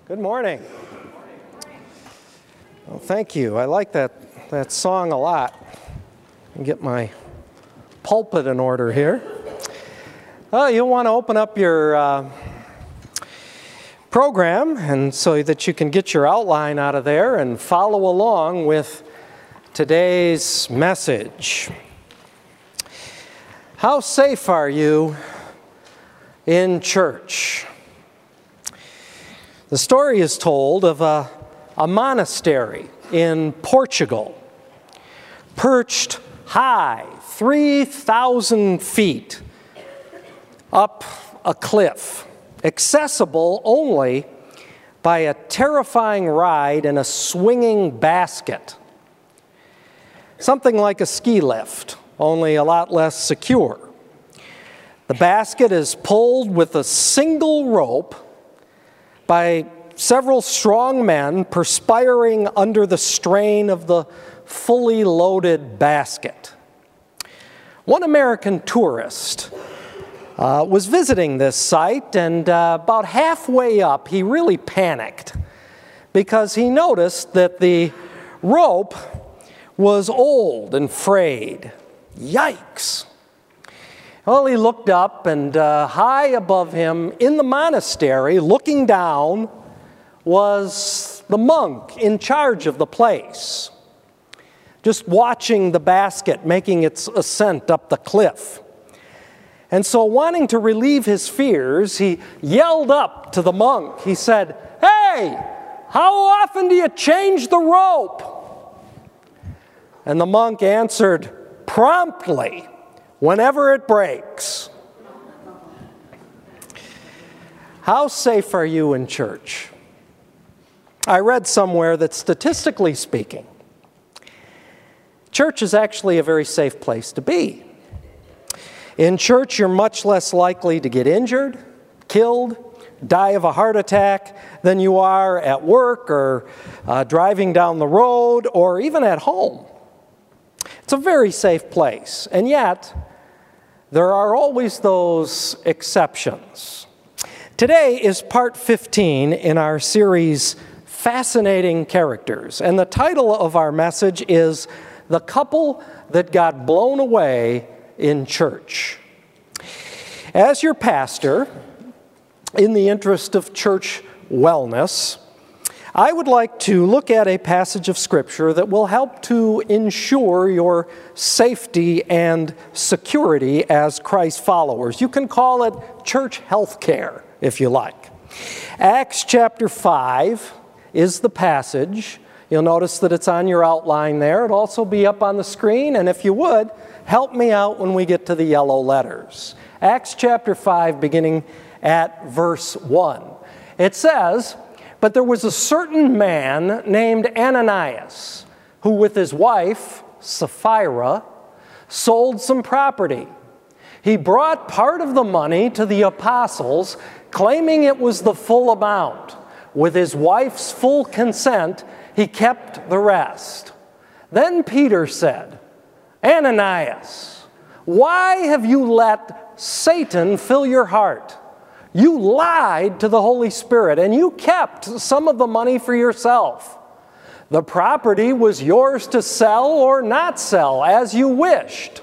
Good morning. Well, thank you. I like that song a lot. I'll get my pulpit in order here. You'll want to open up your program and so that you can get your outline out of there and follow along with today's message. How safe are you in church? The story is told of a monastery in Portugal, perched high, 3,000 feet up a cliff, accessible only by a terrifying ride in a swinging basket. Something like a ski lift, only a lot less secure. The basket is pulled with a single rope by several strong men perspiring under the strain of the fully loaded basket. One American tourist was visiting this site, and about halfway up, he really panicked because he noticed that the rope was old and frayed. Yikes! Well, he looked up, and high above him in the monastery, looking down, was the monk in charge of the place, just watching the basket making its ascent up the cliff. And so, wanting to relieve his fears, he yelled up to the monk. He said, "Hey, how often do you change the rope?" And the monk answered promptly, "Whenever it breaks." How safe are you in church? I read somewhere that statistically speaking, church is actually a very safe place to be. In church, you're much less likely to get injured, killed, die of a heart attack than you are at work or driving down the road or even at home. It's a very safe place, and yet there are always those exceptions. Today is part 15 in our series, Fascinating Characters, and the title of our message is The Couple That Got Blown Away in Church. As your pastor, in the interest of church wellness, I would like to look at a passage of Scripture that will help to ensure your safety and security as Christ followers. You can call it church health care, if you like. Acts chapter 5 is the passage. You'll notice that it's on your outline there. It'll also be up on the screen, and if you would, help me out when we get to the yellow letters. Acts chapter 5, beginning at verse 1. It says, "But there was a certain man named Ananias, who with his wife, Sapphira, sold some property. He brought part of the money to the apostles, claiming it was the full amount. With his wife's full consent, he kept the rest. Then Peter said, 'Ananias, why have you let Satan fill your heart? You lied to the Holy Spirit, and you kept some of the money for yourself. The property was yours to sell or not sell, as you wished.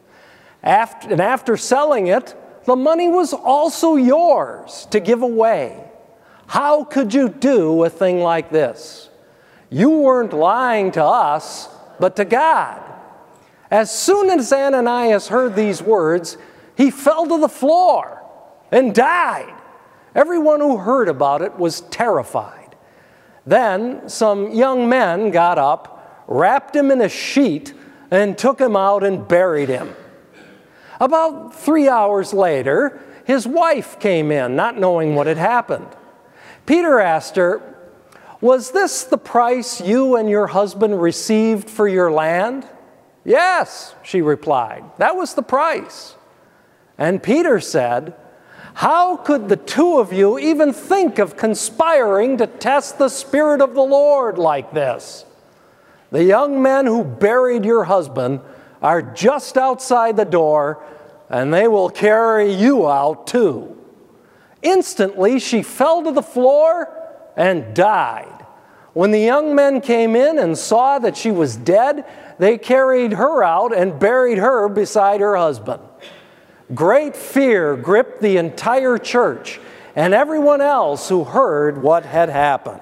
After selling it, the money was also yours to give away. How could you do a thing like this? You weren't lying to us, but to God.' As soon as Ananias heard these words, he fell to the floor and died. Everyone who heard about it was terrified. Then some young men got up, wrapped him in a sheet, and took him out and buried him. About 3 hours later, his wife came in, not knowing what had happened. Peter asked her, 'Was this the price you and your husband received for your land?' 'Yes,' she replied, 'that was the price.' And Peter said, 'How could the two of you even think of conspiring to test the Spirit of the Lord like this? The young men who buried your husband are just outside the door, and they will carry you out too.' Instantly she fell to the floor and died. When the young men came in and saw that she was dead, they carried her out and buried her beside her husband. Great fear gripped the entire church and everyone else who heard what had happened.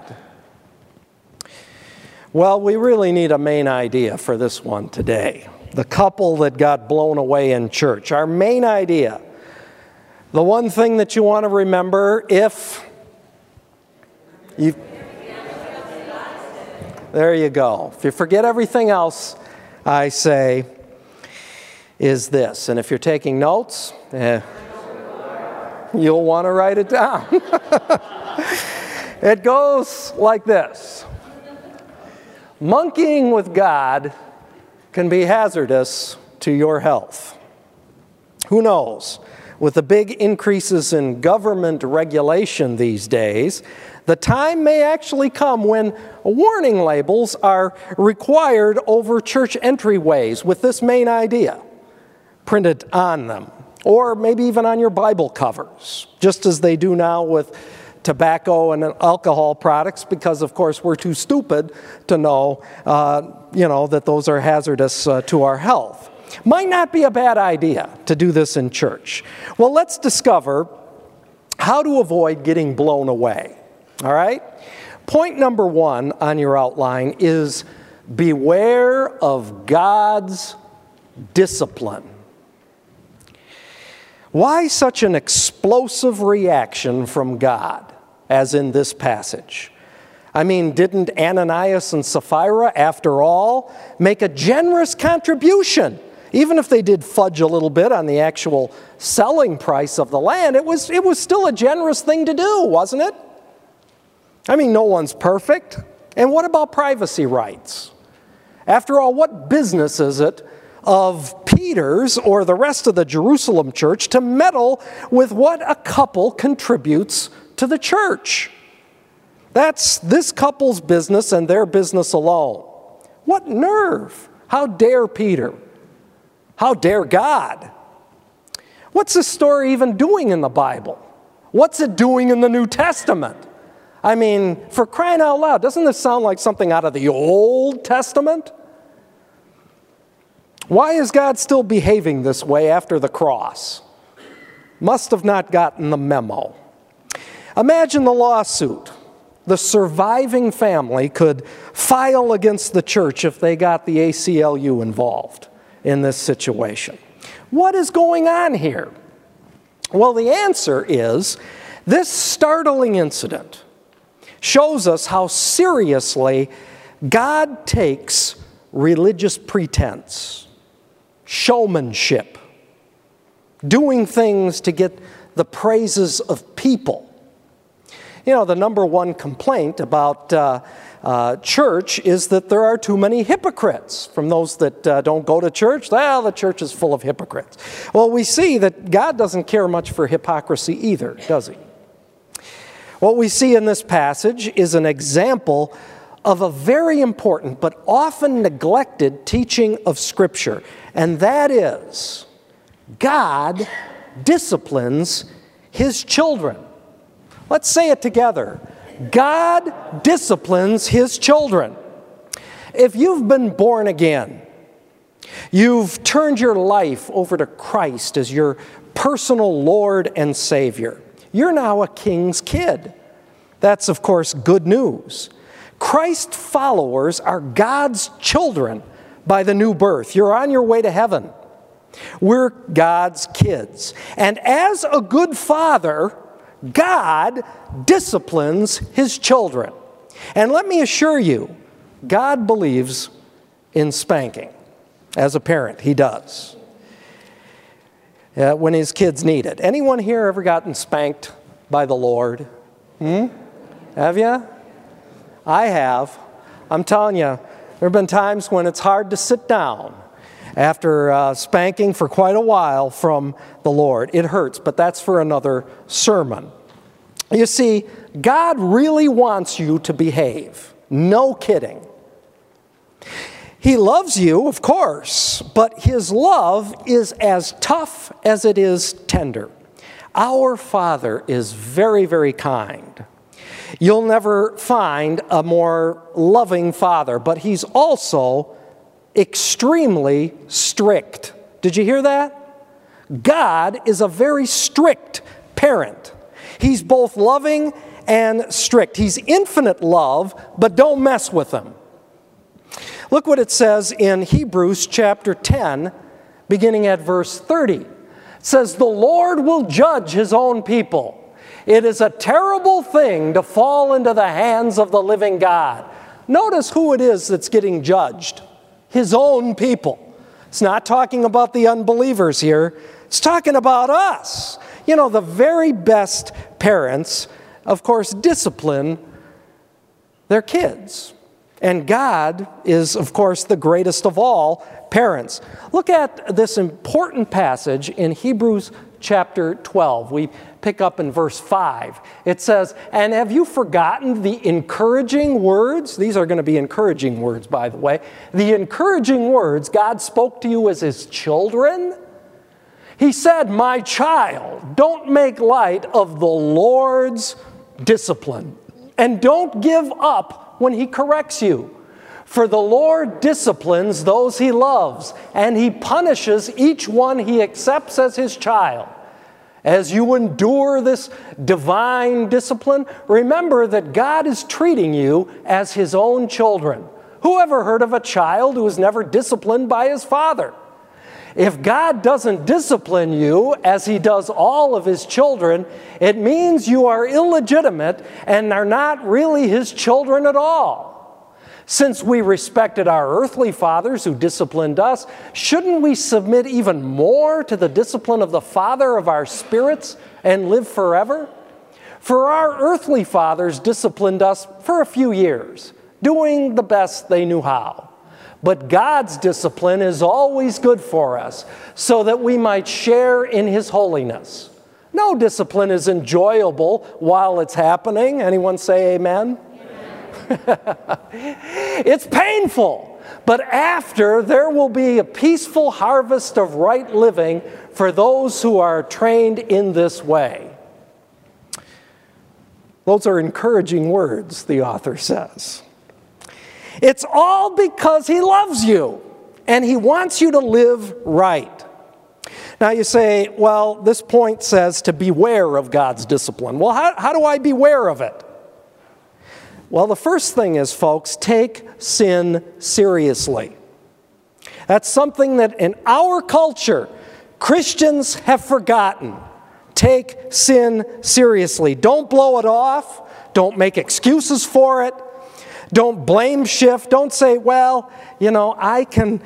Well, we really need a main idea for this one today. The couple that got blown away in church. Our main idea. The one thing that you want to remember if you... There you go. If you forget everything else, I say, is this. And if you're taking notes, you'll want to write it down. It goes like this. Monkeying with God can be hazardous to your health. Who knows? With the big increases in government regulation these days, the time may actually come when warning labels are required over church entryways with this main idea printed on them, or maybe even on your Bible covers, just as they do now with tobacco and alcohol products, because of course we're too stupid to know, that those are hazardous to our health. Might not be a bad idea to do this in church. Well, let's discover how to avoid getting blown away. All right? Point number 1 on your outline is beware of God's discipline. Why such an explosive reaction from God, as in this passage? I mean, didn't Ananias and Sapphira, after all, make a generous contribution? Even if they did fudge a little bit on the actual selling price of the land, it was still a generous thing to do, wasn't it? I mean, no one's perfect. And what about privacy rights? After all, what business is it of Peter's or the rest of the Jerusalem church to meddle with what a couple contributes to the church? That's this couple's business and their business alone. What nerve! How dare Peter? How dare God? What's this story even doing in the Bible? What's it doing in the New Testament? I mean, for crying out loud, doesn't this sound like something out of the Old Testament? Why is God still behaving this way after the cross? Must have not gotten the memo. Imagine the lawsuit the surviving family could file against the church if they got the ACLU involved in this situation. What is going on here? Well, the answer is this startling incident shows us how seriously God takes religious pretense, showmanship, doing things to get the praises of people. You know, the number one complaint about church is that there are too many hypocrites. From those that don't go to church, well, the church is full of hypocrites. Well, we see that God doesn't care much for hypocrisy either, does he? What we see in this passage is an example of a very important but often neglected teaching of Scripture, and that is God disciplines His children. Let's say it together. God disciplines His children. If you've been born again, you've turned your life over to Christ as your personal Lord and Savior. You're now a king's kid. That's, of course, good news. Christ followers are God's children by the new birth. You're on your way to heaven. We're God's kids. And as a good father, God disciplines His children. And let me assure you, God believes in spanking. As a parent, He does. When His kids need it. Anyone here ever gotten spanked by the Lord? Have you? I have. I'm telling you, there have been times when it's hard to sit down after spanking for quite a while from the Lord. It hurts, but that's for another sermon. You see, God really wants you to behave. No kidding. He loves you, of course, but His love is as tough as it is tender. Our Father is very, very kind. You'll never find a more loving father, but he's also extremely strict. Did you hear that? God is a very strict parent. He's both loving and strict. He's infinite love, but don't mess with him. Look what it says in Hebrews chapter 10, beginning at verse 30. It says, "The Lord will judge his own people. It is a terrible thing to fall into the hands of the living God." Notice who it is that's getting judged. His own people. It's not talking about the unbelievers here. It's talking about us. You know, the very best parents, of course, discipline their kids. And God is, of course, the greatest of all parents. Look at this important passage in Hebrews chapter 12. We pick up in verse 5. It says, "And have you forgotten the encouraging words?" These are going to be encouraging words, by the way. "The encouraging words God spoke to you as his children? He said, 'My child, don't make light of the Lord's discipline, and don't give up when he corrects you. For the Lord disciplines those he loves, and he punishes each one he accepts as his child.' As you endure this divine discipline, remember that God is treating you as his own children. Who ever heard of a child who was never disciplined by his father? If God doesn't discipline you as he does all of his children, it means you are illegitimate and are not really his children at all. Since we respected our earthly fathers who disciplined us, shouldn't we submit even more to the discipline of the Father of our spirits and live forever? For our earthly fathers disciplined us for a few years, doing the best they knew how. But God's discipline is always good for us, so that we might share in his holiness. No discipline is enjoyable while it's happening. Anyone say amen? It's painful, but after there will be a peaceful harvest of right living for those who are trained in this way." Those are encouraging words, the author says. It's all because he loves you and he wants you to live right. Now you say, well, this point says to beware of God's discipline. Well, how do I beware of it? Well, the first thing is, folks, take sin seriously. That's something that in our culture, Christians have forgotten. Take sin seriously. Don't blow it off. Don't make excuses for it. Don't blame shift. Don't say, well, you know, I can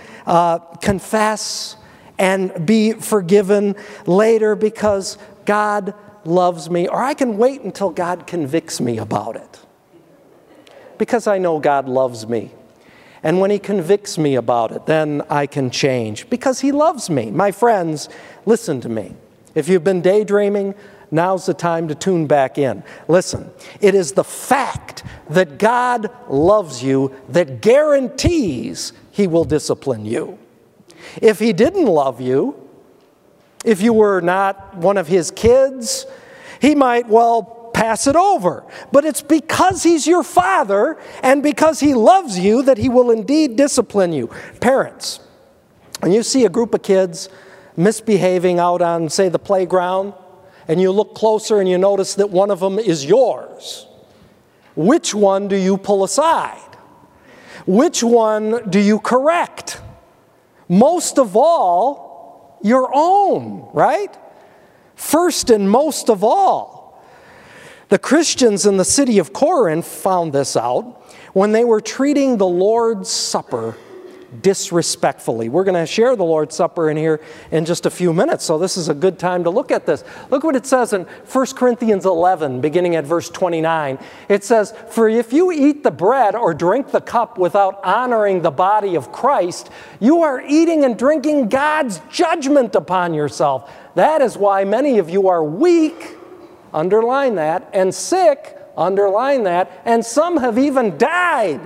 confess and be forgiven later because God loves me. Or I can wait until God convicts me about it. Because I know God loves me. And when he convicts me about it, then I can change. Because he loves me. My friends, listen to me. If you've been daydreaming, now's the time to tune back in. Listen, it is the fact that God loves you that guarantees he will discipline you. If he didn't love you, if you were not one of his kids, he might, well, pass it over. But it's because he's your father and because he loves you that he will indeed discipline you. Parents, when you see a group of kids misbehaving out on, say, the playground, and you look closer and you notice that one of them is yours, which one do you pull aside? Which one do you correct? Most of all, your own, right? First and most of all. The Christians in the city of Corinth found this out when they were treating the Lord's Supper disrespectfully. We're going to share the Lord's Supper in here in just a few minutes, so this is a good time to look at this. Look what it says in 1 Corinthians 11, beginning at verse 29. It says, "For if you eat the bread or drink the cup without honoring the body of Christ, you are eating and drinking God's judgment upon yourself. That is why many of you are weak," underline that, "and sick," underline that, "and some have even died.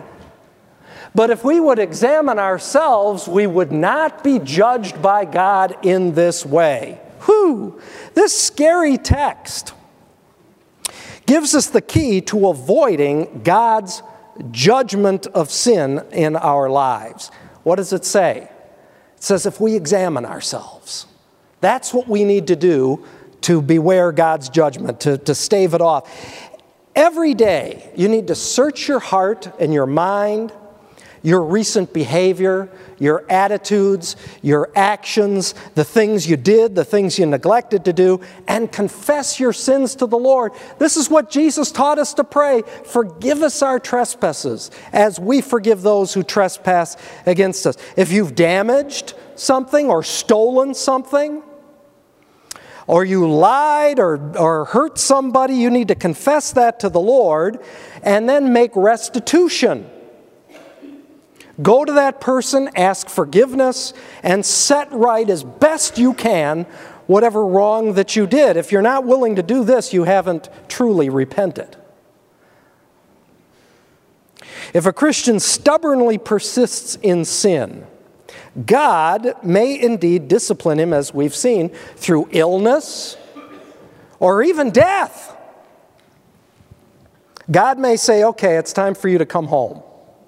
But if we would examine ourselves, we would not be judged by God in this way." Whew! This scary text gives us the key to avoiding God's judgment of sin in our lives. What does it say? It says if we examine ourselves. That's what we need to do to beware God's judgment, to stave it off. Every day, you need to search your heart and your mind, your recent behavior, your attitudes, your actions, the things you did, the things you neglected to do, and confess your sins to the Lord. This is what Jesus taught us to pray. Forgive us our trespasses as we forgive those who trespass against us. If you've damaged something or stolen something, or you lied or hurt somebody, you need to confess that to the Lord and then make restitution. Go to that person, ask forgiveness, and set right as best you can whatever wrong that you did. If you're not willing to do this, you haven't truly repented. If a Christian stubbornly persists in sin, God may indeed discipline him, as we've seen, through illness or even death. God may say, okay, it's time for you to come home.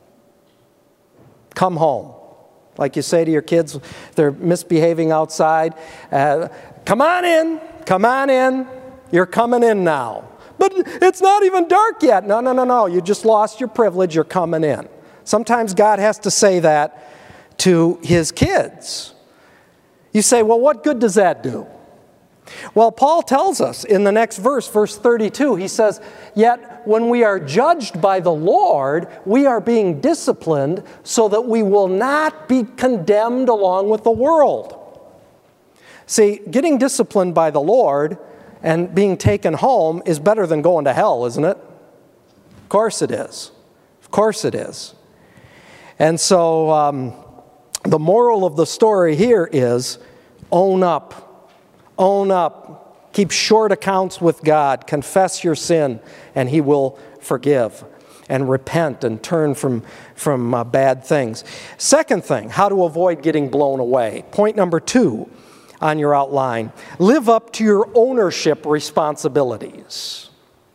Come home. Like you say to your kids, they're misbehaving outside. Come on in. You're coming in now. But it's not even dark yet. No. You just lost your privilege. You're coming in. Sometimes God has to say that to his kids. You say, well, what good does that do? Well, Paul tells us in the next verse, verse 32, he says, yet when we are judged by the Lord, we are being disciplined so that we will not be condemned along with the world. See, getting disciplined by the Lord and being taken home is better than going to hell, isn't it? Of course it is. Of course it is. And so the moral of the story here is own up. Own up. Keep short accounts with God. Confess your sin, and he will forgive. And repent and turn from bad things. Second thing, how to avoid getting blown away. Point number 2 on your outline. Live up to your ownership responsibilities.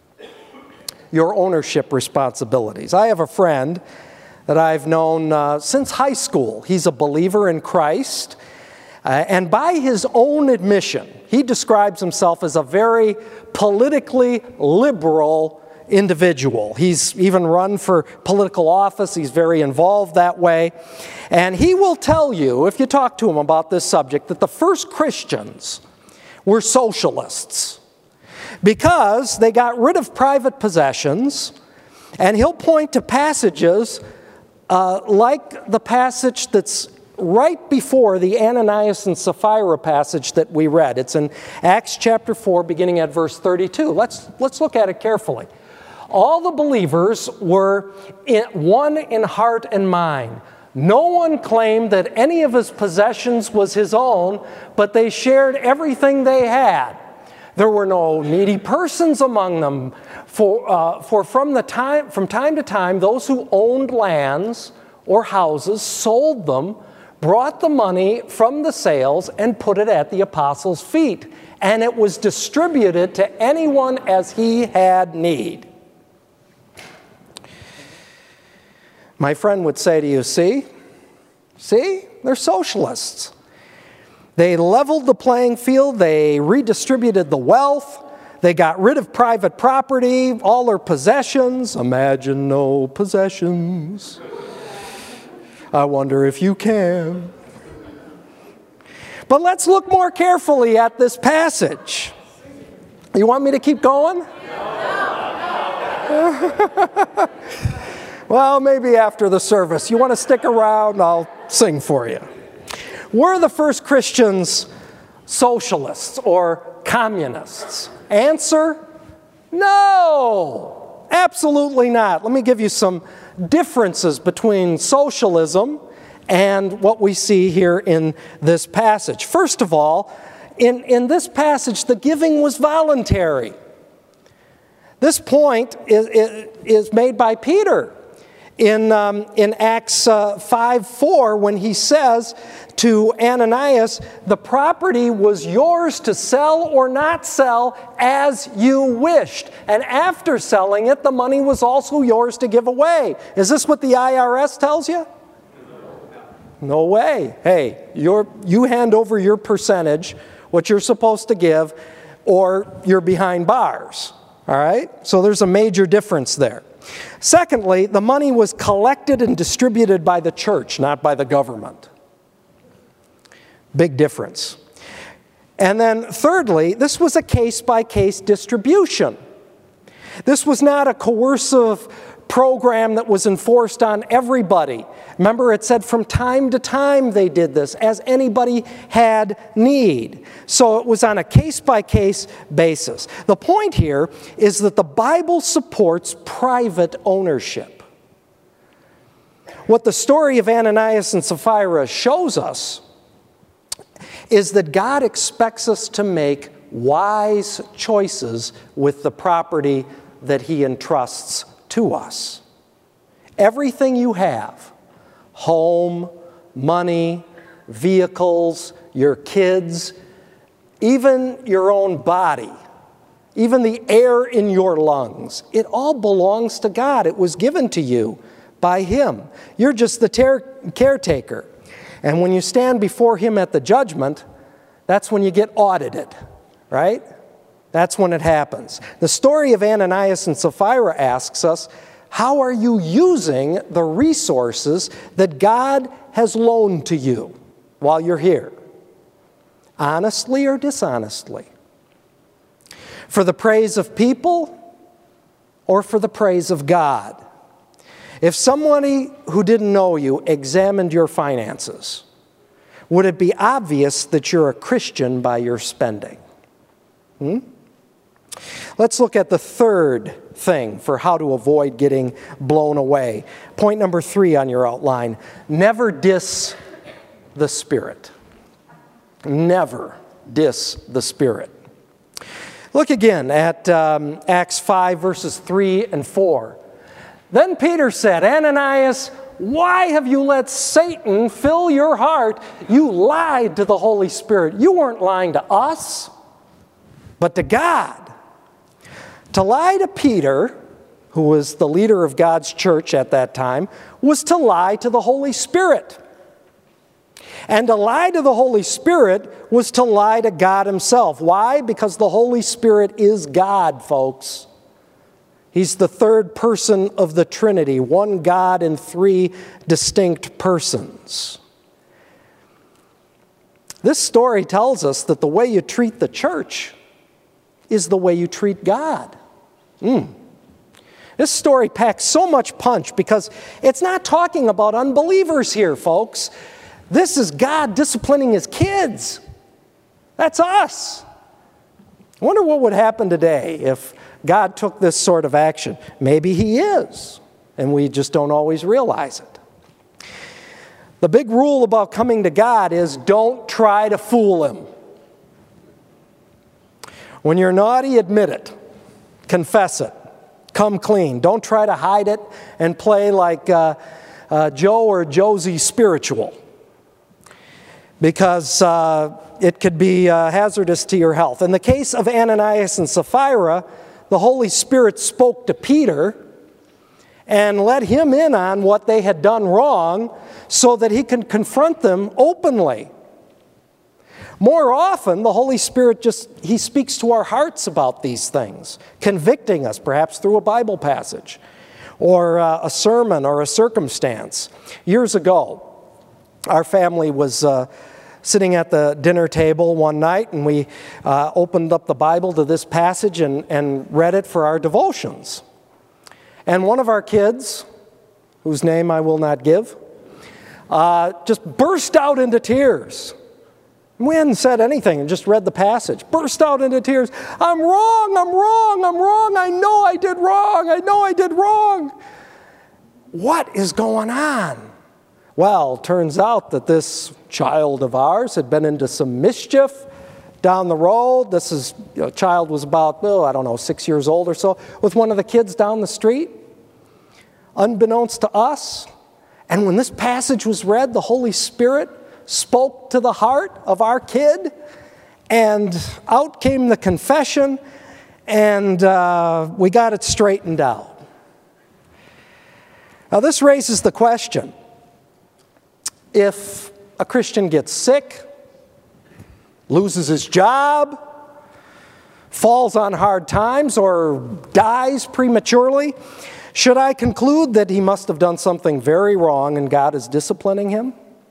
Your ownership responsibilities. I have a friend that I've known since high school. He's a believer in Christ. And by his own admission, he describes himself as a very politically liberal individual. He's even run for political office. He's very involved that way. And he will tell you, if you talk to him about this subject, that the first Christians were socialists because they got rid of private possessions. And he'll point to passages like the passage that's right before the Ananias and Sapphira passage that we read. It's in Acts chapter 4, beginning at verse 32. Let's look at it carefully. All the believers were one in heart and mind. No one claimed that any of his possessions was his own, but they shared everything they had. There were no needy persons among them, for from time to time, those who owned lands or houses sold them, brought the money from the sales, and put it at the apostles' feet. And it was distributed to anyone as he had need. My friend would say to you, see, they're socialists. They leveled the playing field, they redistributed the wealth, they got rid of private property, all their possessions. Imagine no possessions. I wonder if you can. But let's look more carefully at this passage. You want me to keep going? Well, maybe after the service. You want to stick around? I'll sing for you. Were the first Christians socialists or communists? Answer, no, absolutely not. Let me give you some differences between socialism and what we see here in this passage. First of all, in this passage, the giving was voluntary. This point is made by Peter. in Acts 5:4, when he says to Ananias, the property was yours to sell or not sell as you wished. And after selling it, the money was also yours to give away. Is this what the IRS tells you? No way. Hey, you hand over your percentage, what you're supposed to give, or you're behind bars. All right? So there's a major difference there. Secondly, the money was collected and distributed by the church, not by the government. Big difference. And then thirdly, this was a case-by-case distribution. This was not a coercive program that was enforced on everybody. Remember, it said from time to time they did this, as anybody had need. So it was on a case-by-case basis. The point here is that the Bible supports private ownership. What the story of Ananias and Sapphira shows us is that God expects us to make wise choices with the property that He entrusts to us. Everything you have, home, money, vehicles, your kids, even your own body, even the air in your lungs, it all belongs to God. It was given to you by Him. You're just the caretaker. And when you stand before Him at the judgment, that's when you get audited, right? That's when it happens. The story of Ananias and Sapphira asks us, how are you using the resources that God has loaned to you while you're here? Honestly or dishonestly? For the praise of people or for the praise of God? If somebody who didn't know you examined your finances, would it be obvious that you're a Christian by your spending? Let's look at the third thing for how to avoid getting blown away. Point number 3 on your outline. Never diss the Spirit. Never diss the Spirit. Look again at Acts 5, verses 3 and 4. Then Peter said, Ananias, why have you let Satan fill your heart? You lied to the Holy Spirit. You weren't lying to us, but to God. To lie to Peter, who was the leader of God's church at that time, was to lie to the Holy Spirit. And to lie to the Holy Spirit was to lie to God Himself. Why? Because the Holy Spirit is God, folks. He's the third person of the Trinity, one God in 3 distinct persons. This story tells us that the way you treat the church is the way you treat God. This story packs so much punch because it's not talking about unbelievers here, folks. This is God disciplining His kids. That's us. I wonder what would happen today if God took this sort of action. Maybe He is, and we just don't always realize it. The big rule about coming to God is don't try to fool Him. When you're naughty, admit it. Confess it. Come clean. Don't try to hide it and play like Joe or Josie spiritual, because it could be hazardous to your health. In the case of Ananias and Sapphira, the Holy Spirit spoke to Peter and let him in on what they had done wrong so that he can confront them openly. More often, the Holy Spirit He speaks to our hearts about these things, convicting us, perhaps through a Bible passage, or a sermon, or a circumstance. Years ago, our family was sitting at the dinner table one night, and we opened up the Bible to this passage and read it for our devotions. And one of our kids, whose name I will not give, just burst out into tears. We hadn't said anything and just read the passage. Burst out into tears. I'm wrong, I'm wrong, I'm wrong. I know I did wrong. I know I did wrong. What is going on? Well, turns out that this child of ours had been into some mischief down the road. Child was about, 6 years old or so, with one of the kids down the street. unbeknownst to us. And when this passage was read, the Holy Spirit spoke to the heart of our kid, and out came the confession, and we got it straightened out. Now, this raises the question, if a Christian gets sick, loses his job, falls on hard times, or dies prematurely, should I conclude that he must have done something very wrong and God is disciplining him?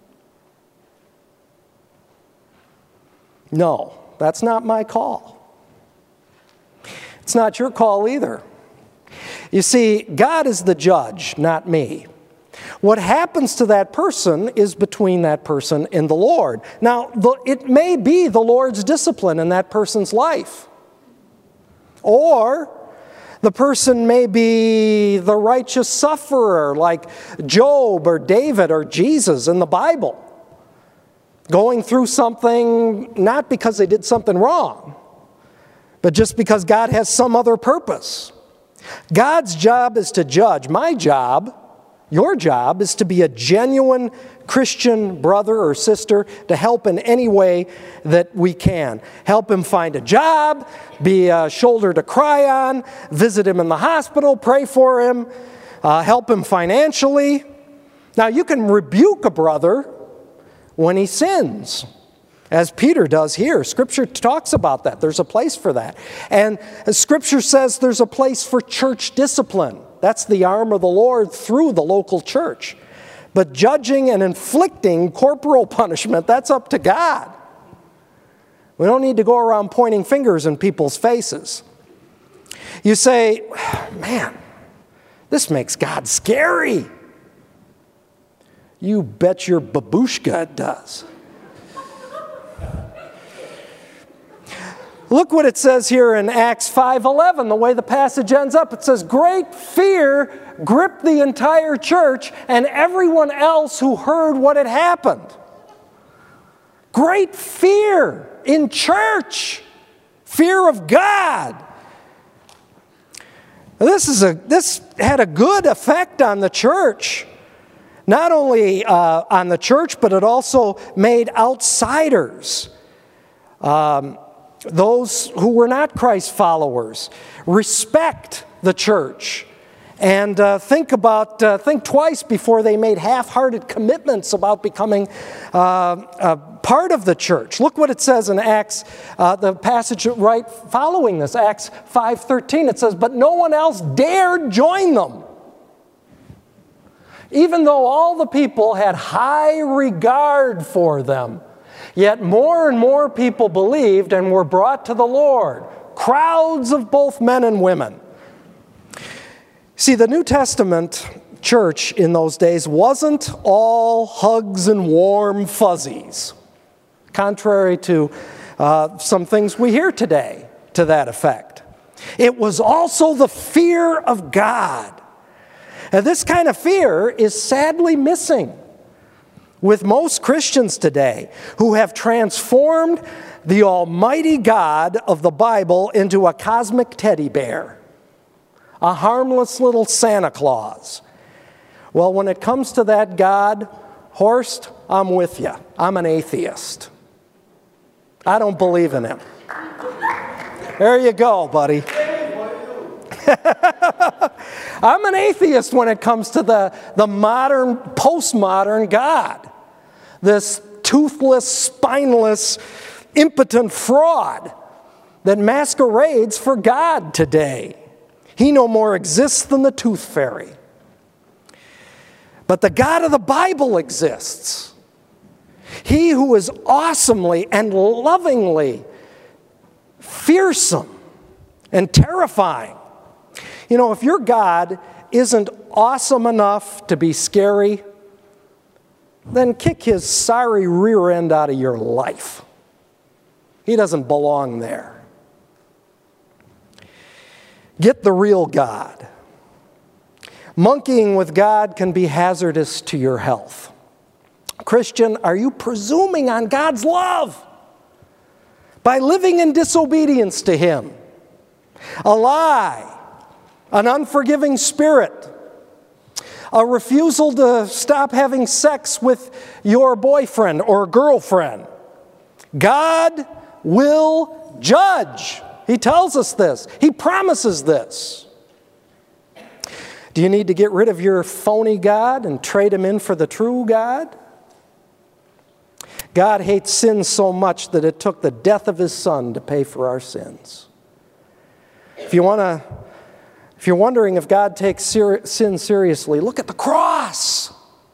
No, that's not my call. It's not your call either. You see, God is the judge, not me. What happens to that person is between that person and the Lord. Now, it may be the Lord's discipline in that person's life. Or the person may be the righteous sufferer like Job or David or Jesus in the Bible, going through something not because they did something wrong, but just because God has some other purpose. God's job is to judge. My job, your job, is to be a genuine Christian brother or sister to help in any way that we can. Help him find a job, be a shoulder to cry on, visit him in the hospital, pray for him, help him financially. Now, you can rebuke a brother when he sins, as Peter does here. Scripture talks about that. There's a place for that. And Scripture says there's a place for church discipline. That's the arm of the Lord through the local church. But judging and inflicting corporal punishment, that's up to God. We don't need to go around pointing fingers in people's faces. You say, man, this makes God scary. You bet your babushka it does. Look what it says here in Acts 5:11, the way the passage ends up. It says, great fear gripped the entire church and everyone else who heard what had happened. Great fear in church. Fear of God. This had a good effect on the church. Not only on the church, but it also made outsiders, those who were not Christ followers, respect the church and think twice before they made half-hearted commitments about becoming a part of the church. Look what it says in Acts, the passage right following this, Acts 5:13. It says, but no one else dared join them, even though all the people had high regard for them. Yet more and more people believed and were brought to the Lord, crowds of both men and women. See, the New Testament church in those days wasn't all hugs and warm fuzzies, contrary to some things we hear today to that effect. It was also the fear of God. And this kind of fear is sadly missing with most Christians today, who have transformed the almighty God of the Bible into a cosmic teddy bear, a harmless little Santa Claus. Well, when it comes to that God, Horst, I'm with you. I'm an atheist. I don't believe in him. There you go, buddy. I'm an atheist when it comes to the modern, postmodern God. This toothless, spineless, impotent fraud that masquerades for God today. He no more exists than the tooth fairy. But the God of the Bible exists. He who is awesomely and lovingly fearsome and terrifying. You know, if your God isn't awesome enough to be scary, then kick his sorry rear end out of your life. He doesn't belong there. Get the real God. Monkeying with God can be hazardous to your health. Christian, are you presuming on God's love by living in disobedience to him? A lie, an unforgiving spirit, A refusal to stop having sex with your boyfriend or girlfriend. God will judge. He tells us this. He promises this. Do you need to get rid of your phony God and trade him in for the true God? God hates sin so much that it took the death of his Son to pay for our sins. If you're wondering if God takes sin seriously, look at the cross.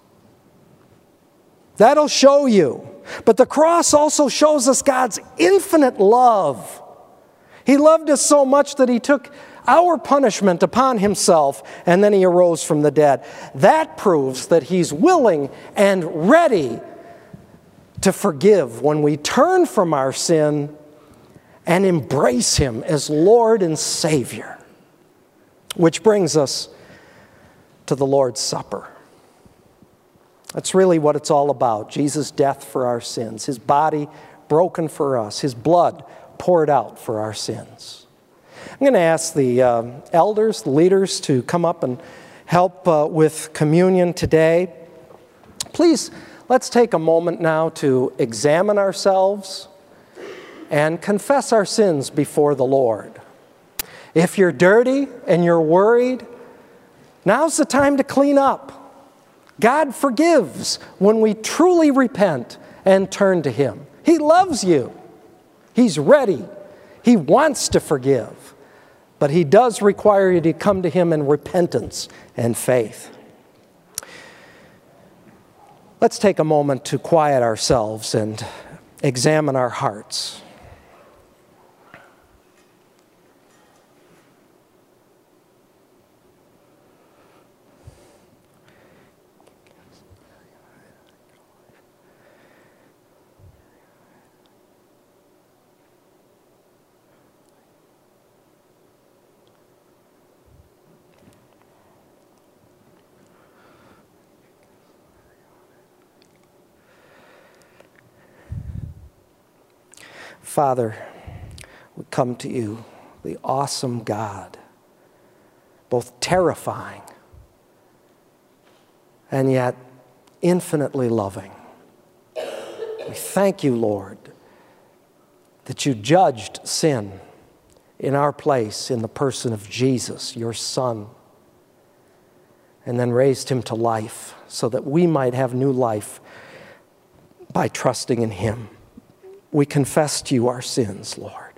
That'll show you. But the cross also shows us God's infinite love. He loved us so much that he took our punishment upon himself, and then he arose from the dead. That proves that he's willing and ready to forgive when we turn from our sin and embrace him as Lord and Savior. Which brings us to the Lord's Supper. That's really what it's all about. Jesus' death for our sins, his body broken for us, his blood poured out for our sins. I'm going to ask the elders, the leaders, to come up and help with communion today. Please, let's take a moment now to examine ourselves and confess our sins before the Lord. If you're dirty and you're worried, now's the time to clean up. God forgives when we truly repent and turn to him. He loves you. He's ready. He wants to forgive. But he does require you to come to him in repentance and faith. Let's take a moment to quiet ourselves and examine our hearts. Father, we come to you, the awesome God, both terrifying and yet infinitely loving. We thank you, Lord, that you judged sin in our place in the person of Jesus, your Son, and then raised him to life so that we might have new life by trusting in him. We confess to you our sins, Lord,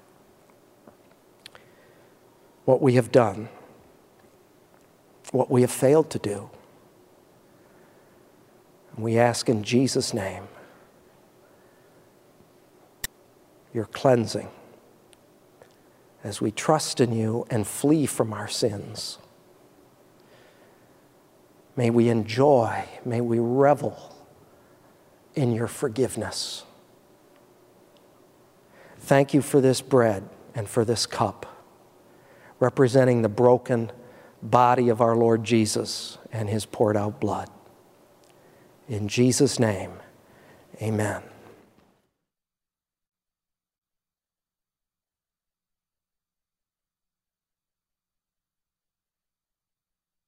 what we have done, what we have failed to do. And we ask in Jesus' name your cleansing as we trust in you and flee from our sins. May we enjoy, may we revel in your forgiveness. Thank you for this bread and for this cup, representing the broken body of our Lord Jesus and his poured out blood. In Jesus' name, amen.